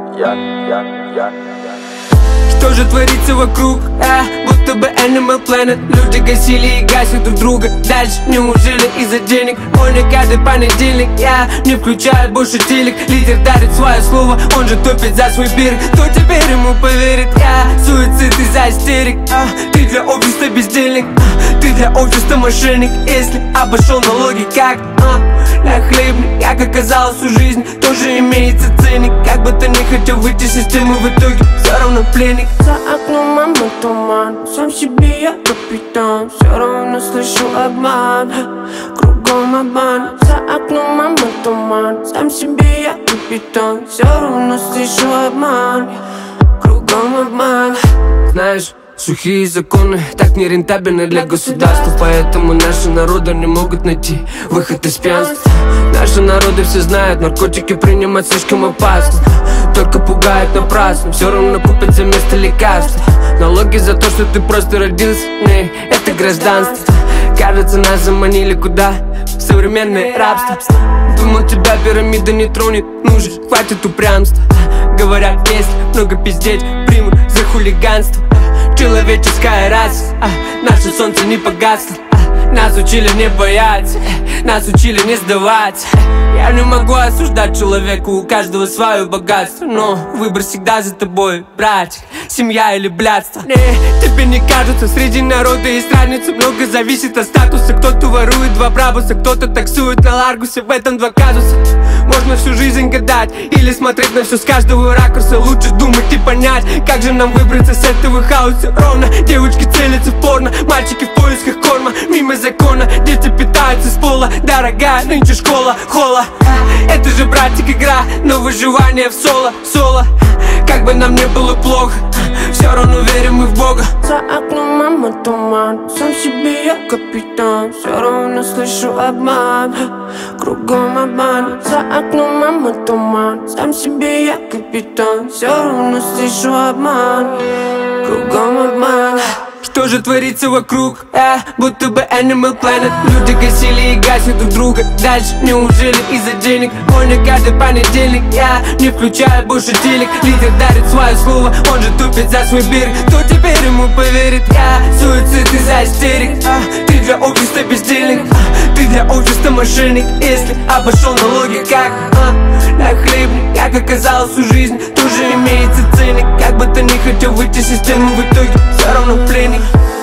Что же творится вокруг, будто бы Animal Planet. Люди гасили и гасят друг друга. Дальше неужели из-за денег? Ой, на каждый понедельник я не включаю больше телек. Лидер дарит свое слово, он же топит за свой берег. Кто теперь ему поверит? Суицид из-за истерик. Ты для общества бездельник, ты для общества мошенник. Если обошел налоги как на хлебник, как оказалось, у жизни тоже имеется ценник. Как бы ты не хотел выйти из системы, в итоге все равно пленник. За окном мама туман, сам себе я капитан. Все равно слышу обман, кругом обман. За окном мама туман, сам себе я капитан. Все равно слышу обман, кругом обман. Знаешь, сухие законы так нерентабельны для государства. Поэтому наши народы не могут найти выход из пьянства. Наши народы все знают, наркотики принимать слишком опасно. Только пугают напрасно, все равно купят за место лекарства. Налоги за то, что ты просто родился, не, это гражданство. Кажется, нас заманили куда? В современное рабство. Думал, тебя пирамида не тронет, ну же, хватит упрямства. Говорят, если много пиздеть, примут за хулиганство. Человеческая раса, наше солнце не погасло. Нас учили не бояться, нас учили не сдаваться. Я не могу осуждать человека, у каждого свое богатство. Но выбор всегда за тобой, братик, семья или блядство. Тебе не кажется, среди народа есть разница. Много зависит от статуса. Кто-то ворует два брабуса, кто-то таксует на Ларгусе. В этом два казуса. Можно всю жизнь гадать или смотреть на все с каждого ракурса. Лучше думать и понять, как же нам выбраться с этого хаоса. Ровно, девочки целятся в порно, мальчики в поисках корма. Мимо закона, дети питаются с пола. Дорогая нынче школа, хола. Это же, братик, игра, но выживание в соло. Как бы нам не было плохо, все равно верим мы в Бога. За окном мама туман, сам себе я капитан. Все равно слышу обман, кругом обман. За окном мама туман, сам себе я капитан. Все равно слышу обман, кругом обман. Что же творится вокруг, будто бы Animal Planet. Люди гасили и гасят друг друга. Дальше неужели из-за денег? Ой, на каждый понедельник я не включаю больше телек. Лидер дарит свое слово, он же тупит за свой берег. Кто теперь ему поверит? Суицид из-за истерик. Ты для общества бездельник, ты для общества мошенник. Если обошел налоги как на хлебник, как оказалось, у жизни тоже имеется ценник. Как бы ты не хотел выйти из системы, в итоге все равно пленник.